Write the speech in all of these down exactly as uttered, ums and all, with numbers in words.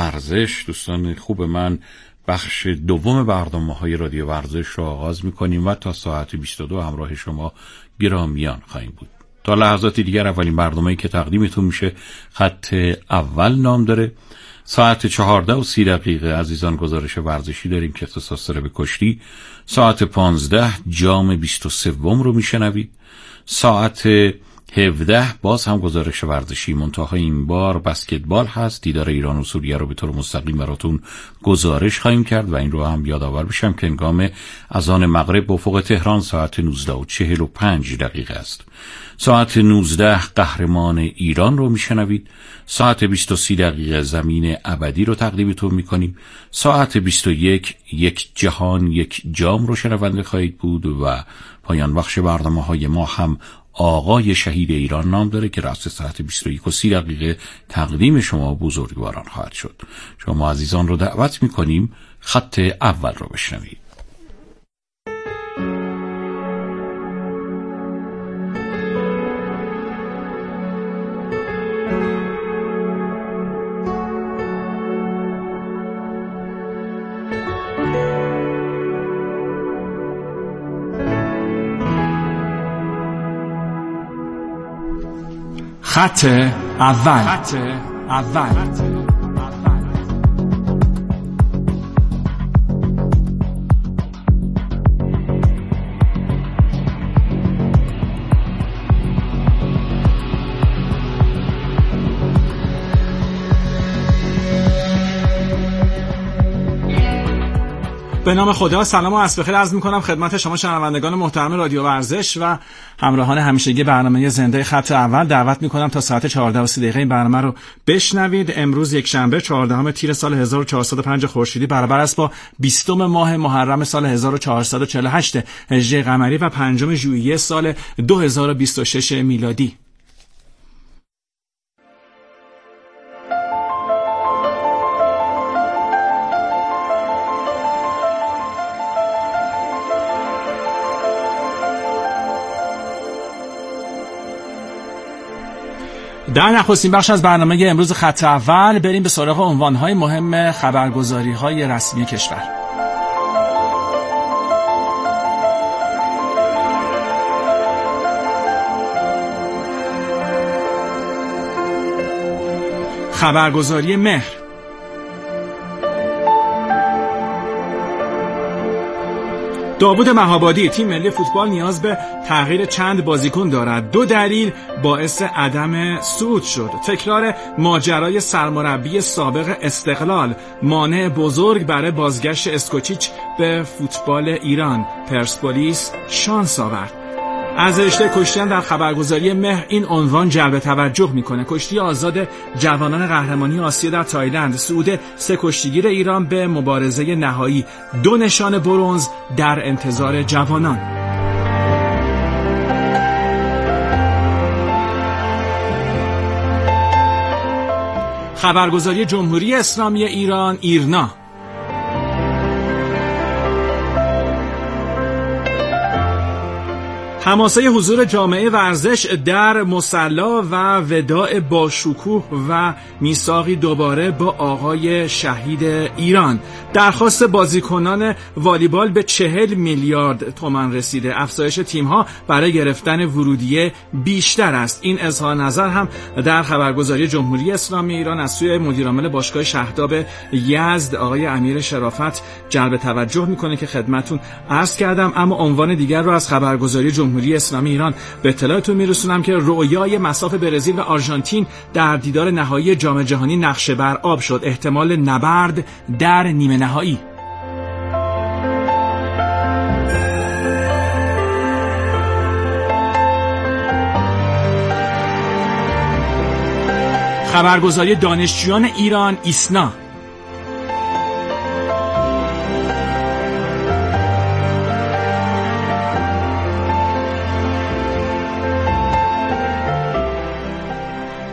ورزش. دوستان خوب من، بخش دوم برنامه‌های رادیو ورزش رو آغاز می‌کنیم و تا ساعت بیست و دو همراه شما گرامیان خواهیم بود. تا لحظات دیگر اولین برنامه‌ای که تقدیمتون میشه خط اول نام داره. ساعت چهارده و سی دقیقه عزیزان گزارش ورزشی داریم که اختصاص داره به کشتی. ساعت پانزده جام بیست و سوم رو میشنوید. ساعت هفده باز هم گزارش ورزشی، منتها این بار بسکتبال هست. دیدار ایران و سوریه رو به طور مستقیم براتون گزارش خواهیم کرد و این رو هم یادآور بشم که هنگام اذان مغرب به افق تهران ساعت نوزده و چهل و پنج دقیقه است. ساعت نوزده قهرمان ایران رو میشنوید. ساعت بیست و سی دقیقه زمین ابدی رو تقدیمتون میکنیم. ساعت بیست و یک یک جهان یک جام رو شنونده خواهید بود و پایان بخش برنامه‌های ما هم آقای شهید ایران نام داره که راست ساعت بیست و یک و سی دقیقه تقدیم شما بزرگواران خواهد شد. شما عزیزان رو دعوت میکنیم خط اول رو بشنوید. خط اول. خط اول. به نام خدا، سلام و عصر بخیر عرض می‌کنم خدمت شما شنوندگان محترم رادیو ورزش و همراهان همیشگی برنامه زنده خط اول. دعوت می‌کنم تا ساعت چهارده و سی دقیقه این برنامه رو بشنوید. امروز یک شنبه چهاردهم تیر سال هزار و چهارصد و پنج خورشیدی برابر است با بیستم ماه محرم سال هزار و چهارصد و چهل و هشت هجری قمری و پنجم ژوئیه سال دو هزار و بیست و شش میلادی. در نخستین بخش از برنامه امروز خط اول بریم به سراغ عنوان‌های مهم خبرگزاری‌های رسمی کشور. خبرگزاری مهر: داوود مهابادی: تیم ملی فوتبال نیاز به تغییر چند بازیکن دارد. دو دلیل باعث عدم صعود شد. تکرار ماجرای سرمربی سابق استقلال مانع بزرگ برای بازگشت اسکوچیچ به فوتبال ایران. پرسپولیس شانس آورد. از رشته کشتیان در خبرگزاری مهر این عنوان جلب توجه میکنه: کشتی آزاد جوانان قهرمانی آسیا در تایلند. صعود سه کشتیگیر ایران به مبارزه نهایی. دو نشان برنز در انتظار جوانان. خبرگزاری جمهوری اسلامی ایران ایرنا: حماسه حضور جامعه ورزش در مصلا و وداع با شکوه و میثاقی دوباره با آقای شهید ایران. درخواست بازیکنان والیبال به چهل میلیارد تومان رسیده. افزایش تیم‌ها برای گرفتن ورودیه بیشتر است. این اظهار نظر هم در خبرگزاری جمهوری اسلامی ایران از سوی مدیرعامل باشگاه شهداب یزد آقای امیر شرافت جلب توجه میکنه که خدمتتون عرض کردم. اما عنوان دیگر رو از خبرگزاری جمهوری اسلامی ایران به اطلاعتون میرسونم که رؤیای مصاف برزیل و آرژانتین در دیدار نهایی جام جهانی نقشه بر آب شد. احتمال نبرد در نیمه نهایی. خبرگزاری دانشجویان ایران ایسنا: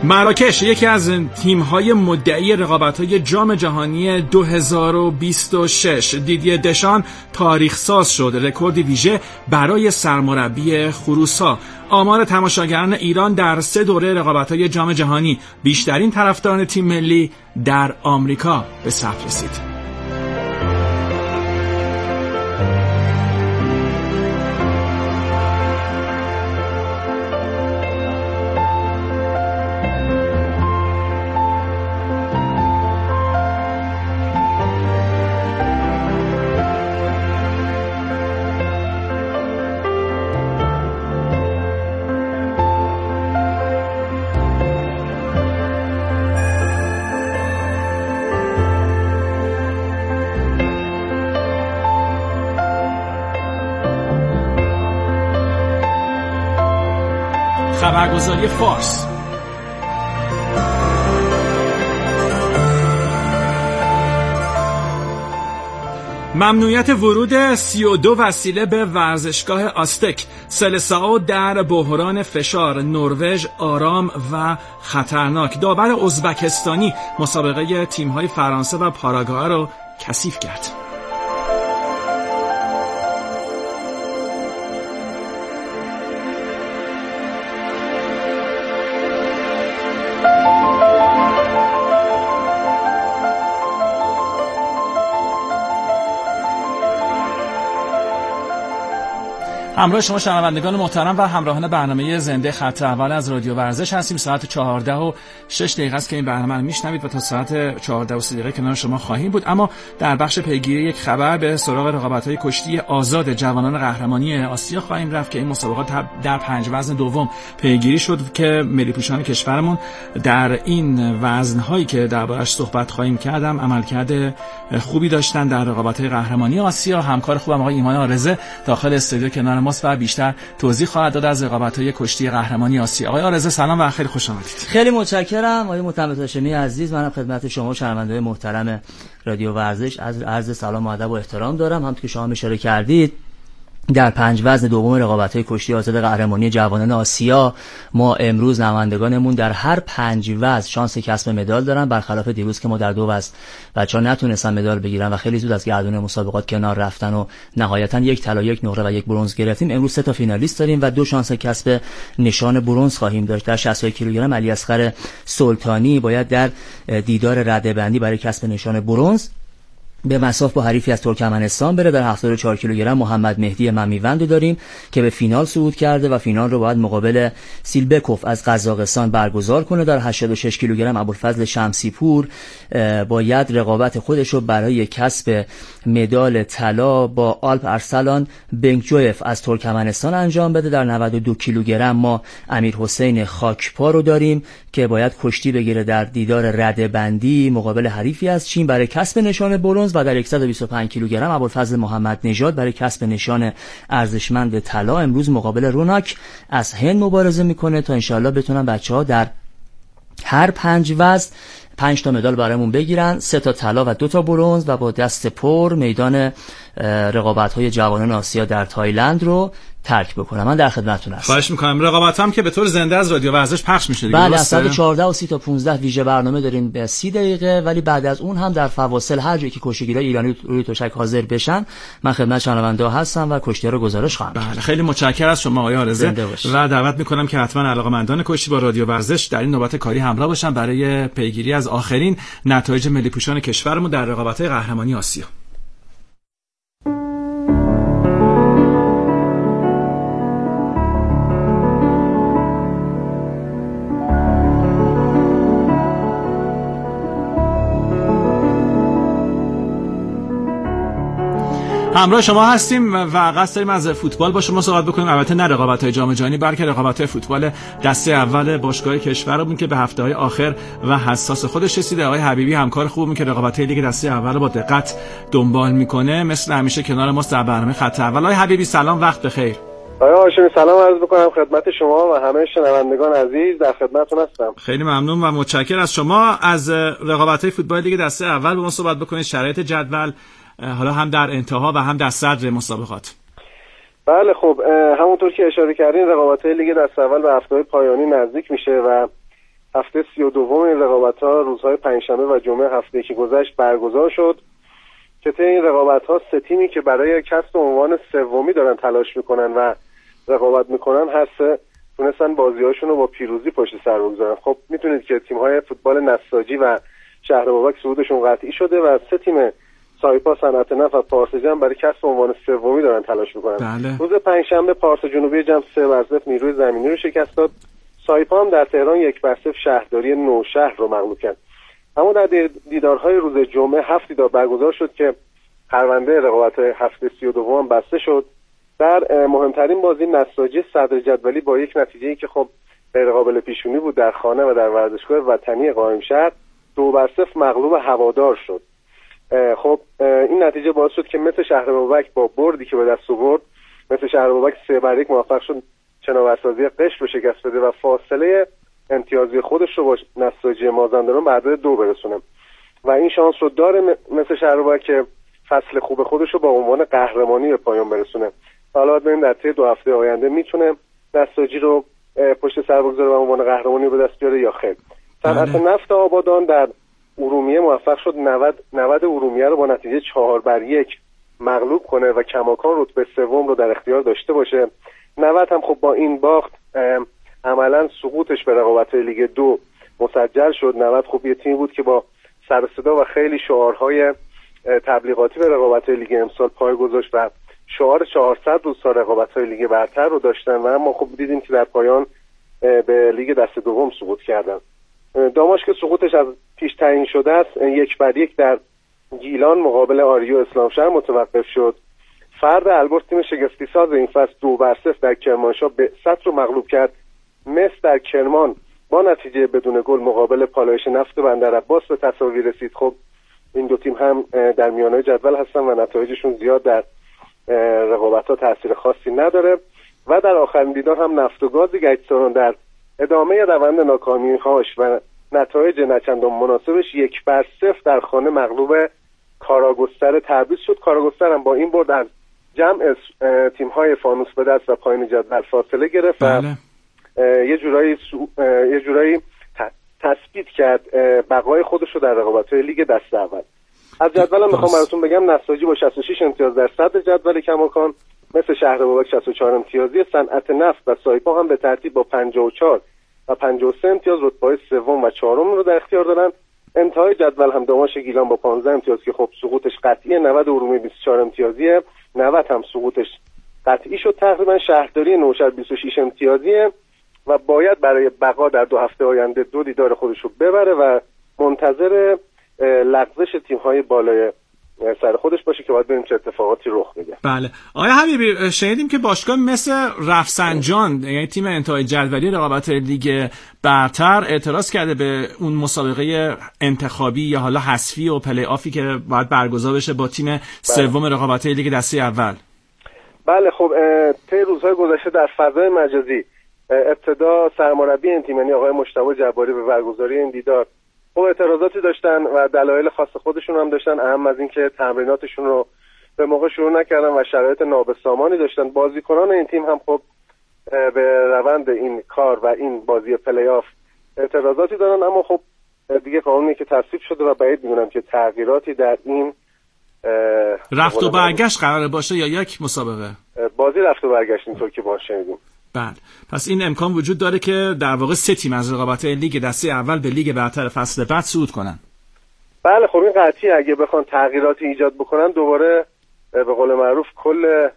مراکش یکی از تیم‌های مدعی رقابت‌های جام جهانی دو هزار و بیست و شش، دیدیه دشان تاریخ ساز شد، رکوردی ویژه برای سرمربی خروس‌ها. آمار تماشاگران ایران در سه دوره رقابت‌های جام جهانی، بیشترین طرفداران تیم ملی در آمریکا به ثبت رسید. خبرگزاری فارس. ممنوعیت ورود سی و دو وسیله به ورزشگاه آستک. سلساو در بحران فشار، نروژ آرام و خطرناک. داور ازبکستانی مسابقه تیم‌های فرانسه و پاراگوئه رو کثیف کرد. همراه شما شنوندگان محترم و همراهان برنامه زنده خط اول از رادیو ورزش هستیم. ساعت چهارده و شش دقیقه است که این برنامه رو میشنوید و تا ساعت چهارده و سه دقیقه کنار شما خواهیم بود. اما در بخش پیگیری یک خبر به سراغ رقابت‌های کشتی آزاد جوانان قهرمانی آسیا خواهیم رفت که این مسابقات در پنج وزن دوم پیگیری شد که ملی‌پوشان کشورمون در این وزن‌هایی که دربارش صحبت خواهیم کردم عملکرد خوبی داشتن در رقابت‌های قهرمانی آسیا. همکار خوبم آقای ایمان آرزه داخل استودیو کنار ماست و بیشتر توضیح خواهد داد از رقابت‌های کشتی قهرمانی آسیا. آقای آرزه سلام و خیلی خوش آمدید. خیلی متشکرم آقای محمد هاشمی عزیز. منم خدمت شما شنونده‌های محترم رادیو ورزش از عرض سلام و ادب و احترام دارم. همونطور که شما اشاره کردید در پنج وزن دوم رقابت‌های کشتی آزاد قهرمانی جوانان آسیا ما امروز نمایندگانمون در هر پنج وزن شانس کسب مدال دارن، برخلاف دیروز که ما در دو وزن بچه‌ها نتونستن مدال بگیرن و خیلی زود از گردون مسابقات کنار رفتن و نهایتاً یک طلا، یک نقره و یک برنز گرفتیم. امروز سه تا فینالیست داریم و دو شانس کسب نشان برنز خواهیم داشت. در شصت و یک کیلوگرم علی اصغر سلطانی باید در دیدار رده‌بندی برای کسب نشان برنز به مصاف با حریفی از ترکمنستان بره. در هفتاد و چهار کیلوگرم محمد مهدی ممیوند داریم که به فینال صعود کرده و فینال رو باید مقابل سیلبکوف از قزاقستان برگزار کنه. در هشتاد و شش کیلوگرم ابوالفضل شمسی پور باید رقابت خودش رو برای کسب مدال طلا با آلپ ارسلان بنکجویف از ترکمنستان انجام بده. در نود و دو کیلوگرم ما امیر حسین خاکپا رو داریم که باید کشتی بگیره در دیدار رده‌بندی مقابل حریفی از چین برای کسب نشان برنز. و در صد و بیست و پنج کیلوگرم ابوالفضل محمد نژاد برای کسب نشان ارزشمند طلا امروز مقابل روناک از هند مبارزه میکنه تا انشالله بتونن بچه‌ها در هر پنج وزن پنج تا مدال برامون بگیرن، سه تا طلا و دو تا برنز و با دست پر میدان رقابت‌های جوانان آسیا در تایلند رو ترک بکنم. من در خدمتتون هستم. خواهش می‌کنم. رقابت هم که به طور زنده از رادیو ورزش پخش میشه دیگه. بعد از ساعت چهارده و سی تا پانزده ویژه برنامه داریم به سی دقیقه، ولی بعد از اون هم در فواصل هر جایی که کشتیگیرای ایرانی روی تشک حاضر بشن من خدمت شنونده هستم و کشتی رو گزارش خواهم کرد. بله خیلی متشکرم از شما آقای آرزه و دعوت می‌کنم که حتما علاقه‌مندان کشتی با رادیو ورزش در این نوبت کاری همراه باشن برای پیگیری از آخرین نتایج ملی‌پوشان کشورمون در رقابت‌های قهرمانی آسیا. همراه شما هستیم و قصد داریم از فوتبال با شما صحبت بکنیم. البته نه رقابت‌های جام جهانی بلکه رقابت‌های فوتبال دسته اول باشگاه کشورمون که به هفته‌های آخر و حساس خودش رسیده. آقای حبیبی همکار خوبمون که رقابت‌های لیگ دسته اول رو با دقت دنبال میکنه مثل همیشه کنار ما در برنامه خط اول. آقای حبیبی سلام، وقت بخیر. آقای هاشمی سلام عرض می‌کنم خدمت شما و همه شنوندگان عزیز، در خدمتتون هستم. خیلی ممنون و متشکرم از شما. از رقابت‌های فوتبال لیگ دسته اول با ما صحبت بکنید، شرایط جدول حالا هم در انتها و هم در صدر مسابقات. بله خب همونطور که اشاره کردین رقابت‌های لیگ دسته اول به هفته‌های پایانی نزدیک میشه و هفته سی و دوم این رقابت‌ها روزهای پنجشنبه و جمعه هفته که گذشت برگزار شد که طی این رقابت‌ها سه تیمی که برای کسب عنوان سومی دارن تلاش میکنن و رقابت میکنن هر سه تونستن بازی‌هاشون رو با پیروزی پشت سر بگذارن. خب میتونید که تیم‌های فوتبال نساجی و شهر بابک صعودشون قطعی شده و سه تیم سایپا، صنعت نفت و پارس جمع برای کسب عنوان سومی دارن تلاش میکنن. بله. روز پنجشنبه پارس جنوبی جمع سه بر صفر نیروی زمینی رو شکست داد. سایپا هم در تهران یک بر صفر شهرداری نوشهر رو مغلوب کرد. اما در دیدارهای روز جمعه هفت دیدار برگزار شد که پرونده رقابت‌های هفته سی و دوم بسته شد. در مهمترین بازی نساجی صدر جدولی با یک نتیجه‌ای که خب غیر قابل پیش‌بینی بود در خانه و در ورزشگاه وطنی قائمشهر دو بر صفر مغلوب هوادار شد. خب این نتیجه باعث شد که مثل شهر بابک با بردی که به دست آورد، مثل شهر بابک سه بر یک موفق شد چناورسازی قشم رو شکست بده و فاصله امتیازی خودش رو با نساجی مازندران به عدد دو برسونه و این شانس رو داره مثل شهر بابک که فصل خوب خودش رو با عنوان قهرمانی به پایان برسونه. حالا ببینیم در طی دو هفته آینده میتونه نساجی رو پشت سر بگذاره و عنوان قهرمانی به دست بیاره یا خیر. صنعت نفت آبادان در ارومیه موفق شد نود نود ارومیه رو با نتیجه چهار بر یک مغلوب کنه و کماکان رتبه سوم رو در اختیار داشته باشه. نود هم خب با این باخت عملا سقوطش به رقابت‌های لیگ دو مسجل شد. نود خب یه تیم بود که با سر و صدا و خیلی شعارهای تبلیغاتی به رقابت‌های لیگ امسال پای گذاشت و شعار چهارصد روز تا رقابت‌های لیگ برتر رو داشتن و اما خب دیدیم که در پایان به لیگ دست دوم سقوط کردن. داماش که سقوطش از پیش تعیین شده است یک بر یک در گیلان مقابل آریو اسلامشهر متوقف شد. فرد البرز تیم شگفتی ساز این فصل دو بر صفر در کرمانشاه بعثت رو مغلوب کرد. مس در کرمان با نتیجه بدون گل مقابل پالایش نفت بندرعباس به تساوی رسید. خب این دو تیم هم در میانه جدول هستن و نتایجشون زیاد در رقابت‌ها تاثیر خاصی نداره و در آخرین دیدار هم نفت و گاز گچساران در ادامه روند ناکامی‌هاش و نتایج نچندان مناسبش یک بر صفر در خانه مغلوب کاراگستر تبریز شد. کاراگستر هم با این برد از جمع تیم‌های فانوس به دست و پایین جدول فاصله گرفت و یه جورایی سو... یه جورایی تثبیت کرد بقای خودش رو در رقابت‌های لیگ دست اول. از جدولم میخوام براتون بگم نساجی با شصت و شش امتیاز در صدر جدول کماکان، مثل شهر بابک شصت و چهار امتیازی، صنعت نفت و سایپا هم به ترتیب با پنجاه و چهار و پنجاه و سه امتیاز رتبه‌های سوم و چهارم رو در اختیار دارن. انتهای جدول هم داماش گیلان با پانزده امتیاز که خب سقوطش قطعیه، نود ارومیه بیست و چهار امتیازیه، نود هم سقوطش قطعی شد تقریبا. شهرداری نوشهر بیست و شش امتیازیه و باید برای بقا در دو هفته آینده دو دیدار خودش رو ببره و منتظر لغزش تیم‌های بالای سر خودش باشه که باید ببینیم چه اتفاقاتی رخ میده. بله آقای حبیبی، شنیدیم که باشگاه مثل رفسنجان یعنی تیم انتهای جدولی رقابت لیگ برتر اعتراض کرده به اون مسابقه انتخابی یا حالا حذفی و پلی آفی که باید برگزار بشه با تیم سوم رقابت لیگ دسته اول. بله خب طی روزهای گذشته در فضای مجازی ابتدا سرمربی این تیم یعنی آقای مجتبی جباری به برگزاری این دیدار خب اعتراضاتی داشتن و دلایل خاص خودشون هم داشتن، اهم از این که تمریناتشون رو به موقع شروع نکردن و شرایط نابسامانی داشتن. بازیکنان این تیم هم خب به روند این کار و این بازی پلی آف اعتراضاتی دارن، اما خب دیگه قانونی که تصویب شده و بعید میدونم که تغییراتی در این رفت و برگشت قراره باشه یا یک مسابقه بازی رفت و برگشت اینطور که ما شنیدیم. بله پس این امکان وجود داره که در واقع سه تیم از رقابت لیگ دسته اول به لیگ برتر فصل بعد صعود کنن. بله خب این قطعی اگه بخوان تغییراتی ایجاد بکنن دوباره به قول معروف کل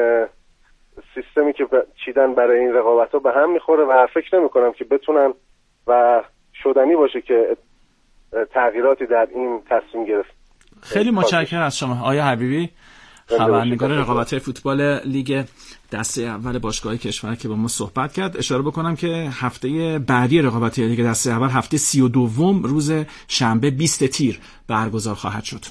سیستمی که چیدن برای این رقابت‌ها به هم میخوره و فکر نمی‌کنم که بتونن و شدنی باشه که تغییراتی در این تصمیم گرفت. خیلی متشکرم از شما آقای حبیبی، خبرنگار رقابت‌های فوتبال لیگ دسته اول باشگاه کشور که با ما صحبت کرد. اشاره بکنم که هفته بعدی رقابت‌های لیگ دسته اول هفته سی و دوم روز شنبه بیست تیر برگزار خواهد شد.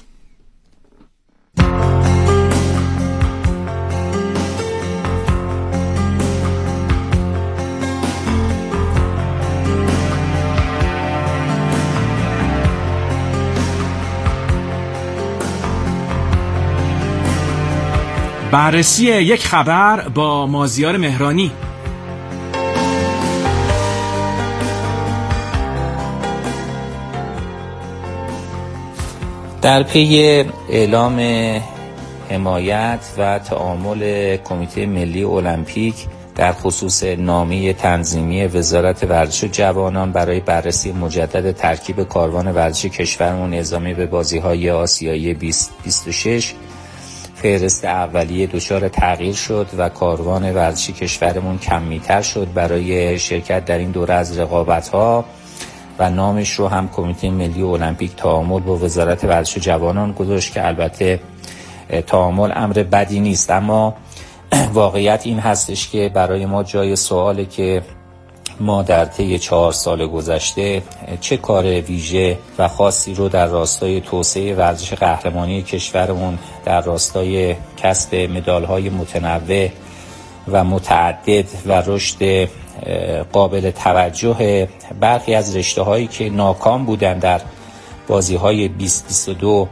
بررسی یک خبر با مازیار مهرانی. در پی اعلام حمایت و تعامل کمیته ملی المپیک در خصوص نامه تنظیمی وزارت ورزش و جوانان برای بررسی مجدد ترکیب کاروان ورزشی کشورمون اعزامی به بازی‌های آسیایی بیست بیست و شش، فهرست اولیه دچار تغییر شد و کاروان ورزشی کشورمون کمی‌تر شد برای شرکت در این دوره از رقابت‌ها و نامش رو هم کمیته ملی المپیک تعامل با وزارت ورزش و جوانان گذاشت که البته تعامل امر بدی نیست، اما واقعیت این هستش که برای ما جای سواله که ما در طی چهار سال گذشته چه کار ویژه و خاصی رو در راستای توسعه ورزش قهرمانی کشورمون در راستای کسب مدال‌های متنوع و متعدد و رشد قابل توجه برخی از رشته‌هایی که ناکام بودن در بازی‌های بیست بیست و دو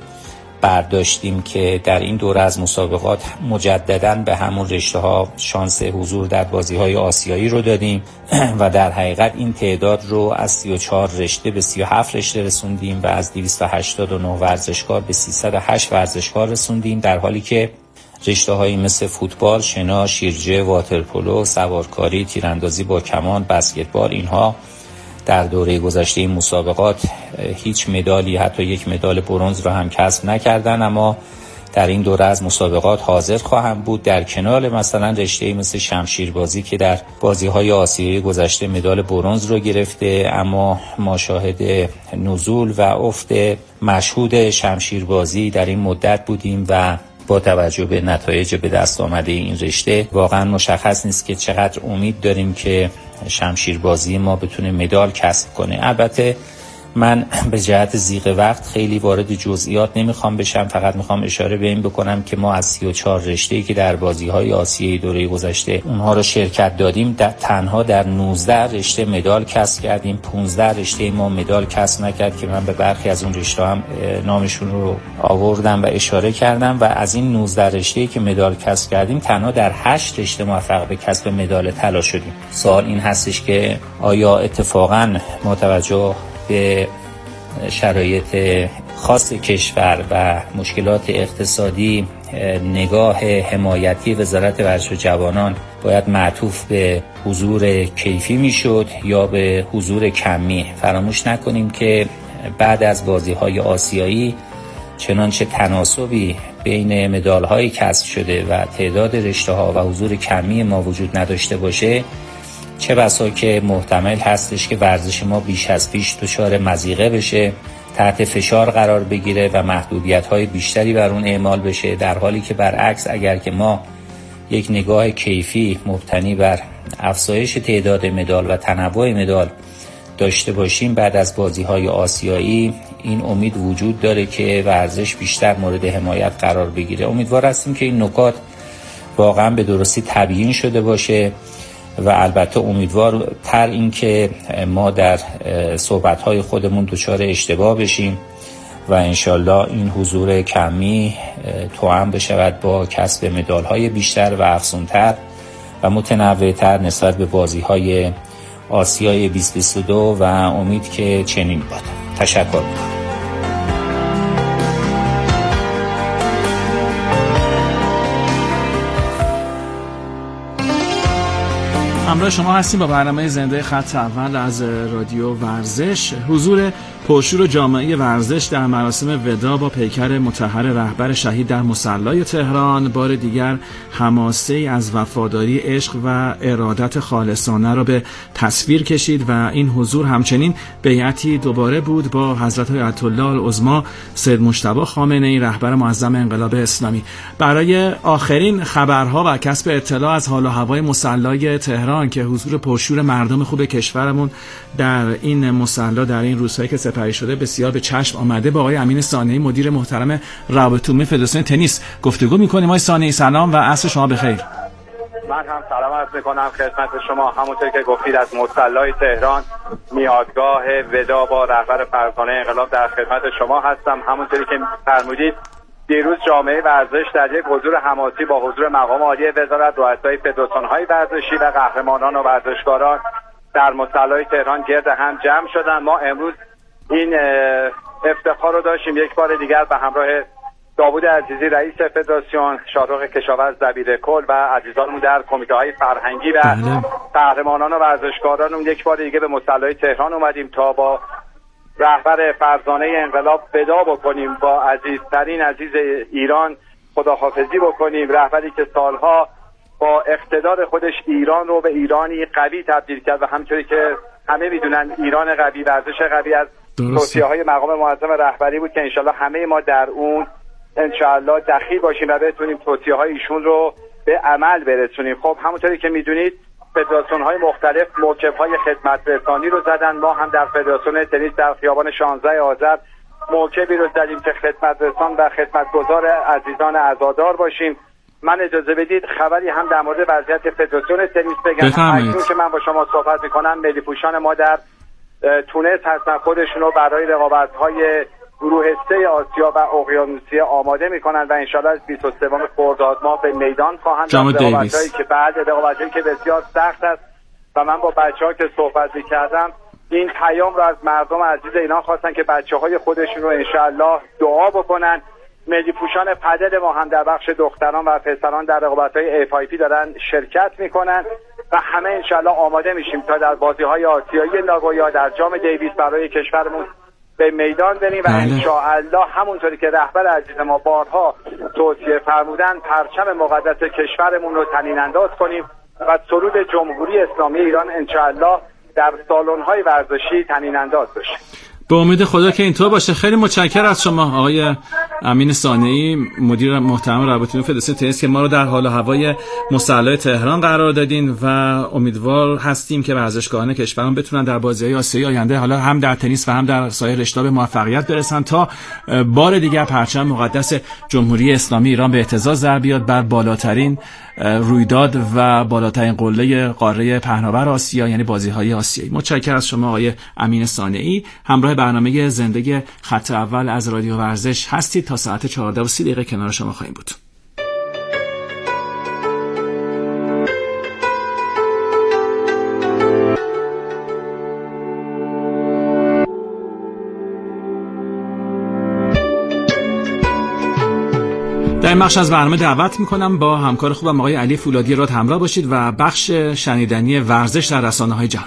برداشتیم که در این دوره از مسابقات مجدداً به همون رشته‌ها شانس حضور در بازی‌های آسیایی رو دادیم و در حقیقت این تعداد رو از سی و چهار رشته به سی و هفت رشته رسوندیم و از دویست و هشتاد و نه ورزشکار به سیصد و هشت ورزشکار رسوندیم، در حالی که رشته‌هایی مثل فوتبال، شنا، شیرجه، واترپولو، سوارکاری، تیراندازی با کمان، بسکتبال، اینها در دوره گذشته این مسابقات هیچ مدالی، حتی یک مدال برنز را هم کسب نکردن، اما در این دوره از مسابقات حاضر خواهم بود، در کنار مثلا رشته‌ای مثل شمشیربازی که در بازی‌های آسیایی گذشته مدال برنز رو گرفته، اما ما شاهد نزول و افت مشهود شمشیربازی در این مدت بودیم و با توجه به نتایج به دست آمده این رشته واقعا مشخص نیست که چقدر امید داریم که شمشیربازی ما بتونه مدال کسب کنه. البته من به جهت ضیق وقت خیلی وارد جزئیات نمیخوام بشم، فقط میخوام اشاره به این بکنم که ما از سی و چهار رشته‌ای که در بازی‌های آسیایی دوره گذشته اونها رو شرکت دادیم، در تنها در نوزده رشته مدال کسب کردیم، پانزده رشته ما مدال کسب نکرد که من به برخی از اون رشته هم نامشون رو آوردم و اشاره کردم و از این نوزده رشته‌ای که مدال کسب کردیم تنها در هشت رشته موفق به کسب مدال طلا شدیم. سوال این هستش که آیا اتفاقاً ما توجه به شرایط خاص کشور و مشکلات اقتصادی نگاه حمایتی وزارت ورزش و جوانان باید معطوف به حضور کیفی میشد یا به حضور کمی؟ فراموش نکنیم که بعد از بازی‌های آسیایی چنانچه تناسبی بین مدال‌های کسب شده و تعداد رشته‌ها و حضور کمی ما وجود نداشته باشه، چه بسا که محتمل هستش که ورزش ما بیش از پیش دچار مضیقه بشه، تحت فشار قرار بگیره و محدودیت‌های بیشتری بر اون اعمال بشه، در حالی که برعکس اگر که ما یک نگاه کیفی مبتنی بر افزایش تعداد مدال و تنوع مدال داشته باشیم بعد از بازی‌های آسیایی، این امید وجود داره که ورزش بیشتر مورد حمایت قرار بگیره. امیدوار هستیم که این نکات واقعا به درستی تبیین شده باشه و البته امیدوار تر این که ما در صحبت‌های خودمون دچار اشتباه بشیم و انشالله این حضور کمی توأم بشود با کسب مدال‌های بیشتر و افزونتر و متنوع‌تر نسبت به بازی‌های آسیای بیست بیست و دو و امید که چنین باد. تشکر می‌کنم. همراه شما هستیم با برنامه زنده خط اول از رادیو ورزش. حضور پرشور جامعه ورزش در مراسم وداع با پیکر مطهر رهبر شهید در مصلی تهران بار دیگر حماسه‌ای از وفاداری، عشق و ارادت خالصانه را به تصویر کشید و این حضور همچنین بیعتی دوباره بود با حضرت آیت الله العظما سید مجتبی خامنه‌ای رهبر معظم انقلاب اسلامی. برای آخرین خبرها و کسب اطلاع از حال و هوای مصلی تهران که حضور پرشور مردم خوب کشورمون در این مصلی در این روزهایی که سپری شده بسیار به چشم آمده، با آقای امین صانعی مدیر محترم روابط عمومی فدراسیون تنیس گفتگو می‌کنیم. آقای صانعی سلام و عصر شما بخیر. من هم سلام عرض می‌کنم خدمت شما. همونطور که گفتید از مصلی تهران میادگاه وداع با رهبر فرزانه انقلاب در خدمت شما هستم. همونطوری که فرمودید دیروز جامعه ورزش در یک حضور حماسی با حضور مقام عالی وزارت، رؤسای فدراسیون‌های ورزشی و قهرمانان و ورزشکاران در مصلی تهران گرد هم جمع شدن. ما امروز این افتخار رو داشتیم یک بار دیگر به همراه داوود عزیزی رئیس فدراسیون، شارق کشاورز دبیر کل و عزیزانمون در کمیته های فرهنگی و قهرمانان و ورزشکارانمون یک بار دیگه به مصلی تهران اومدیم تا با رهبر فرزانه انقلاب ودا بکنیم، با عزیزترین عزیز ایران خداحافظی بکنیم، رهبری که سالها با اقتدار خودش ایران رو به ایرانی قوی تبدیل کرد و همونطوری که همه میدونن ایران قوی، ورزش قوی از توصیه‌های مقام معظم رهبری بود که انشالله همه ما در اون انشالله دخیل باشیم و بتونیم توصیه‌های ایشون رو به عمل برسونیم. خب همونطوری که میدونید فدراسیون‌های مختلف موکب‌های خدمت رسانی رو زدن. ما هم در فدراسیون تنیس در خیابان شانزده آذر موکبی رو زدیم که خدمت رسان و خدمتگزار عزیزان عزادار باشیم. من اجازه بدید خبری هم در مورد وضعیت فدراسیون تنیس بگم. اکنون که من با شما صحبت می‌کنم ملی پوشان ما در تونس هستن، خودشون رو برای رقابت‌های گروه سه آسیا و اقیانوسیه آماده میکنن و انشالله از بیست و سوم خرداد ماه به میدان خواهند رفت. رقابت‌هایی که بعد رقابت‌هایی که بسیار سخت است و من با بچه‌ها که صحبت می‌کردم این پیام رو از مردم عزیز ایران خواستن که بچه‌های خودشون رو انشالله دعا بکنن. ملی پوشان پدر ما هم در بخش دختران و پسران در رقابت‌های اف آی پی دارن شرکت میکنن و همه انشالله آماده میشیم تا در بازی‌های آسیایی ناگویا در جام دیویس برای کشورمون به میدان بریم و انشاءالله همونطوری که رهبر عزیز ما بارها توصیه فرمودن پرچم مقدس کشورمون رو طنین انداز کنیم و سرود جمهوری اسلامی ایران انشاءالله در سالن‌های ورزشی طنین انداز بشه. به امید خدا که اینطور باشه. خیلی متشکرم از شما آقای امین صانعی، مدیر محترم رابطه فدراسیون تنیس که ما رو در حال و هوای مصلی تهران قرار دادین و امیدوار هستیم که ورزشکاران کشورمون بتونن در بازی‌های آسیایی آینده حالا هم در تنیس و هم در سایر رشته‌ها به موفقیت برسن تا بار دیگر پرچم مقدس جمهوری اسلامی ایران به اهتزاز در بیاد بر بالاترین رویداد و بالاترین قله قاره پهناور آسیا، یعنی بازی‌های آسیایی. متشکرم از شما آقای امین صانعی. همراه برنامه زندگی خط اول از رادیو ورزش هستید. تا ساعت چهارده و سی دقیقه کنار شما خواهیم بود. در این بخش از برنامه دعوت میکنم با همکار خوبم آقای علی فولادی راد همراه باشید و بخش شنیدنی ورزش در رسانه‌های جهان.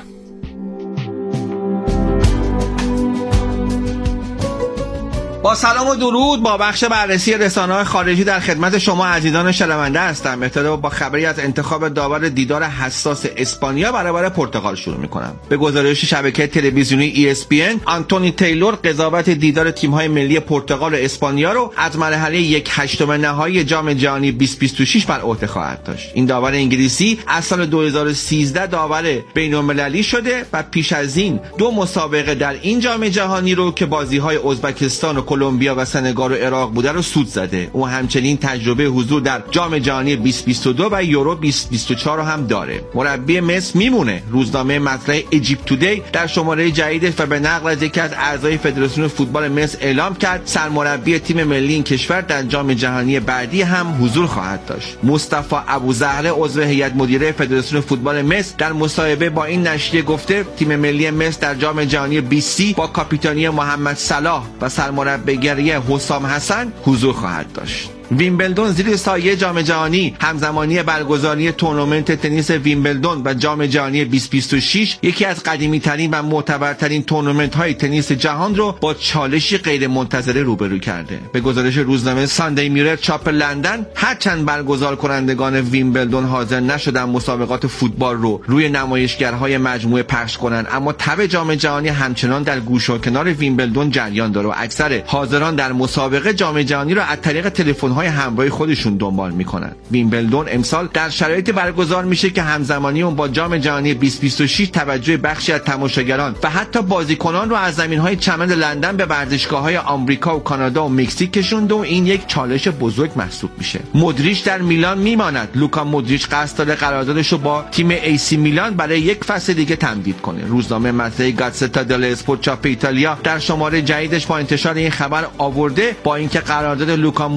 با سلام و درود، با بخش بررسی رسانه‌های خارجی در خدمت شما عزیزان شنونده هستم. ابتدا با خبری از انتخاب داور دیدار حساس اسپانیا برابر پرتغال شروع می‌کنم. به گزارش شبکه تلویزیونی ای اس پی ان، آنتونی تیلور قضاوت دیدار تیم‌های ملی پرتغال و اسپانیا رو از مرحله یک هشتم نهایی جام جهانی بیست بیست و شش بر عهده خواهد داشت. این داور انگلیسی از سال دو هزار و سیزده داور بین‌المللی شده و پیش از این دو مسابقه در این جام جهانی رو که بازی‌های ازبکستان و کلمبیا و سنگال و عراق بوده رو سود زده. او همچنین تجربه حضور در جام جهانی بیست بیست و دو و یورو بیست بیست و چهار رو هم داره. مربی مصر میمونه. روزنامه مطلع ایجیپت تودی در شماره جدیدش و به نقل از یکی از اعضای فدراسیون فوتبال مصر اعلام کرد سرمربی تیم ملی این کشور در جام جهانی بعدی هم حضور خواهد داشت. مصطفی ابوزهره عضو هیئت مدیره فدراسیون فوتبال مصر در مصاحبه با این نشریه گفته تیم ملی مصر در جام جهانی بیست با کاپیتانی محمد صلاح و سرمربیگری حسام حسن حضور خواهد داشت. ویمبلدون زیر سایه جام جهانی همزمانی برگزاری تورنمنت تنیس ویمبلدون و جام جهانی بیست بیست و شش یکی از قدیمی ترین و معتبرترین تورنمنت های تنیس جهان رو با چالشی غیر منتظره روبرو کرده. به گزارش روزنامه ساندی میرر چاپ لندن، هرچند برگزار کنندگان ویمبلدون حاضر نشدن مسابقات فوتبال رو روی نمایشگرهای مجموعه پخش کنند، اما تب جام جهانی همچنان در گوش و کنار ویمبلدون جریان داره و اکثر حاضران در مسابقه جام جهانی رو از طریق تلفن های همراه خودشون دنبال میکنن. ویمبلدون امسال در شرایطی برگزار میشه که همزمانی اون با جام جهانی بیست بیست و شش توجه بخشی از تماشاگران و حتی بازیکنان رو از زمین‌های چمن لندن به ورزشگاه‌های آمریکا و کانادا و مکزیک کشوند و این یک چالش بزرگ محسوب میشه. مودریچ در میلان میماند. لوکا مودریچ قصد داره قراردادش رو با تیم ای سی میلان برای یک فصل دیگه تمدید کنه. روزنامه مطلع گازتا دل اسپورت چاپ ایتالیا در شماره جدیدش با انتشار این خبر آورده با اینکه قرارداد لوکا مودریچ در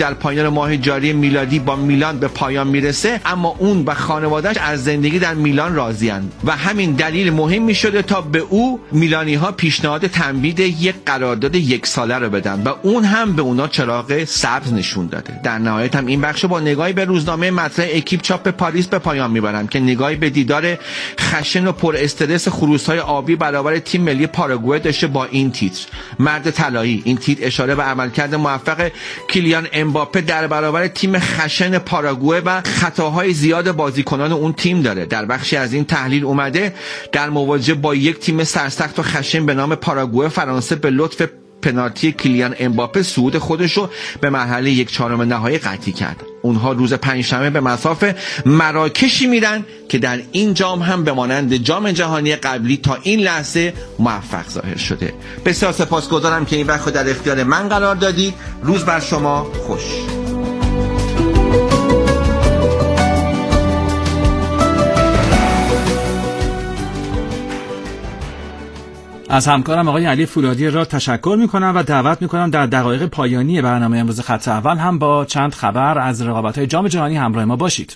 در پایان ماه جاری میلادی با میلان به پایان میرسه، اما اون و خانواده‌اش از زندگی در میلان راضی‌اند و همین دلیل مهمی شده تا به او میلانی‌ها پیشنهاد تمدید یک قرارداد یک ساله رو بدن و اون هم به اونا چراغ سبز نشون داده. در نهایت هم این بخشو با نگاهی به روزنامه مطرح اکیپ چاپ پاریس به پایان میبرم که نگاهی به دیدار خشن و پر استرس خروس‌های آبی برابر تیم ملی پاراگوئه داشته با این تیتر: مرد طلایی. این تیتر اشاره به عملکرد موفق کیلیان امباپه در برابر تیم خشن پاراگوئه و خطاهای زیاد بازیکنان اون تیم داره. در بخشی از این تحلیل اومده در مواجهه با یک تیم سرسخت و خشن به نام پاراگوئه، فرانسه به لطف پنالتی کیلیان امباپه صعود خودش رو به مرحله یک چهارم نهایی قطعی کرد. اونها روز پنجشنبه به مصاف مراکشی میرن که در این جام هم به مانند جام جهانی قبلی تا این لحظه موفق ظاهر شده. بسیار سپاسگزارم که این وقت رو در اختیار من قرار دادید. روز بر شما خوش. از همکارم آقای علی فولادی را تشکر میکنم و دعوت میکنم در دقایق پایانی برنامه امروز خط اول هم با چند خبر از رقابت‌های جام جهانی همراه ما باشید.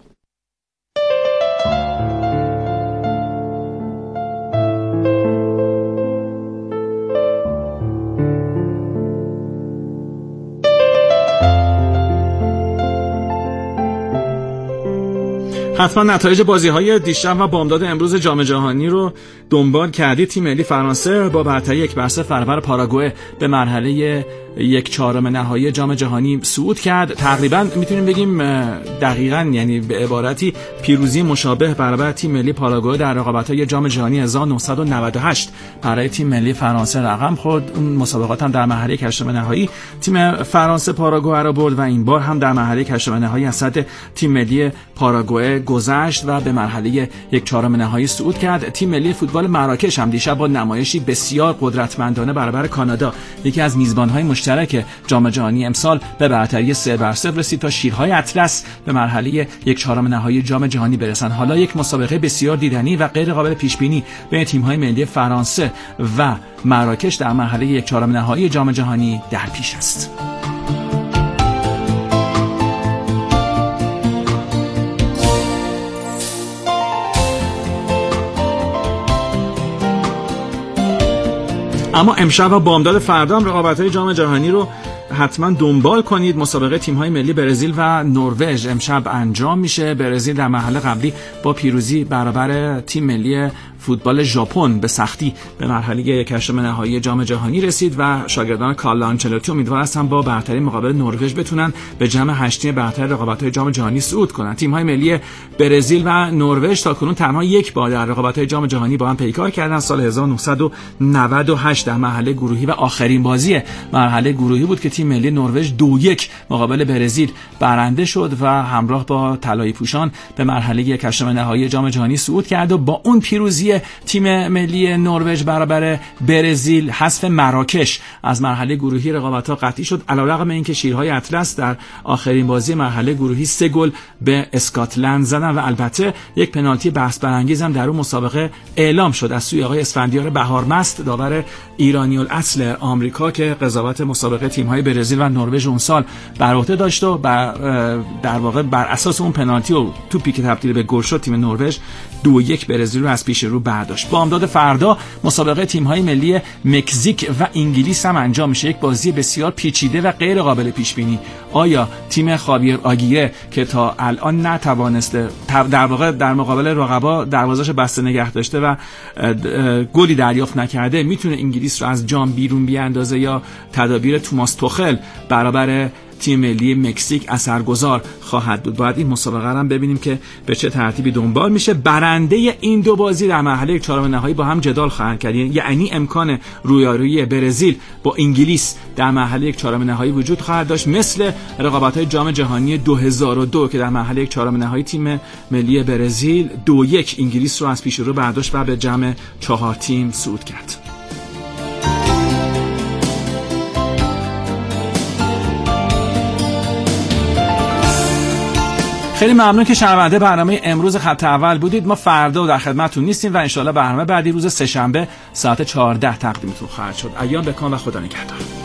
حتما نتایج بازی‌های دیشب و بامداد امروز جام جهانی رو دنبال کردید. تیم ملی فرانسه با برتری یک بر صفر برابر پاراگوئه به مرحله یک چهارم نهایی جام جهانی صعود کرد. تقریبا میتونیم بگیم دقیقاً، یعنی به عبارتی پیروزی مشابه برابر تیم ملی پاراگوئه در رقابت‌های جام جهانی هزار و نهصد و نود و هشت برای تیم ملی فرانسه رقم خورد. اون مسابقات هم در مرحله هشتم نهایی تیم فرانسه پاراگوئه را برد و این بار هم در مرحله هشتم نهایی از صد تیم ملی پاراگوئه گذشت و به مرحله یک چهارم نهایی صعود کرد. تیم ملی فوتبال مراکش هم دیشب با نمایشی بسیار قدرتمندانه برابر کانادا، یکی از میزبان‌های مشترک جام جهانی امسال، به برتری سه بر صفر رسید تا شیرهای اطلس به مرحله یک چهارم نهایی جام جهانی برسند. حالا یک مسابقه بسیار دیدنی و غیر قابل پیش بینی بین تیم‌های ملی فرانسه و مراکش در مرحله یک چهارم نهایی جام جهانی در پیش است. اما امشب و بامداد فردا هم رقابت‌های جام جهانی رو حتما دنبال کنید. مسابقه تیم‌های ملی برزیل و نروژ امشب انجام میشه. برزیل در مرحله قبلی با پیروزی برابر تیم ملی فوتبال ژاپن به سختی به مرحله یک هشتم نهایی جام جهانی رسید و شاگردان کارلو آنچلوتی امیدوار هستند با برتری مقابل نروژ بتونن به جام هشتم برتر رقابت‌های جام جهانی صعود کنند. تیم‌های ملی برزیل و نروژ تاکنون تنها یک بار در رقابت‌های جام جهانی با هم پیکار کردند. سال هزار و نهصد و نود و هشت در مرحله گروهی و آخرین بازی مرحله گروهی بود که تیم ملی نروژ دو یک مقابل برزیل برنده شد و همراه با طلایی پوشان به مرحله یک هشتم نهایی جام جهانی صعود کرد و با اون پیروزی تیم ملی نروژ برابر برزیل حذف مراکش از مرحله گروهی رقابت‌ها قطعی شد، علیرغم اینکه شیرهای اطلس در آخرین بازی مرحله گروهی سه گل به اسکاتلند زدن و البته یک پنالتی بحث برانگیز هم در اون مسابقه اعلام شد از سوی آقای اسفندیار بهارمست، داور ایرانی الاصل آمریکا که قضاوت مسابقه تیم‌های برزیل و نروژ اون سال بر عهده داشت و بر در واقع بر اساس اون پنالتی و توپی که تبدیل به گل شد تیم نروژ دو یک برزیل رو از پیش رو برداشت. بامداد فردا مسابقه تیم‌های ملی مکزیک و انگلیس هم انجام میشه. یک بازی بسیار پیچیده و غیر قابل پیش بینی. آیا تیم خاویر آگیره که تا الان نتوانسته در واقع در مقابل رقبا دروازه‌اش بسته نگه داشته و گلی دریافت نکرده میتونه انگلیس رو از جام بیرون بیاندازه، یا تدابیر توماس توخل برابر تیم ملی مکزیک اثرگذار خواهد بود؟ باید این مسابقه رو هم ببینیم که به چه ترتیبی دنبال میشه. برنده این دو بازی در مرحله چهارم نهایی با هم جدال خواهند کرد، یعنی امکان رویارویی برزیل با انگلیس در مرحله چهارم نهایی وجود خواهد داشت، مثل رقابت‌های جام جهانی دو هزار و دو که در مرحله چهارم نهایی تیم ملی برزیل دو یک انگلیس رو از پیش رو برداشت و به جمع چهار تیم صعود کرد. خیلی ممنون که شنونده برنامه امروز خط اول بودید. ما فردا در خدمتتون نیستیم و ان شاءالله برنامه بعدی روز سه‌شنبه ساعت چهارده تقدیمتون خواهد شد. ایام بکام و خدا نگهدار.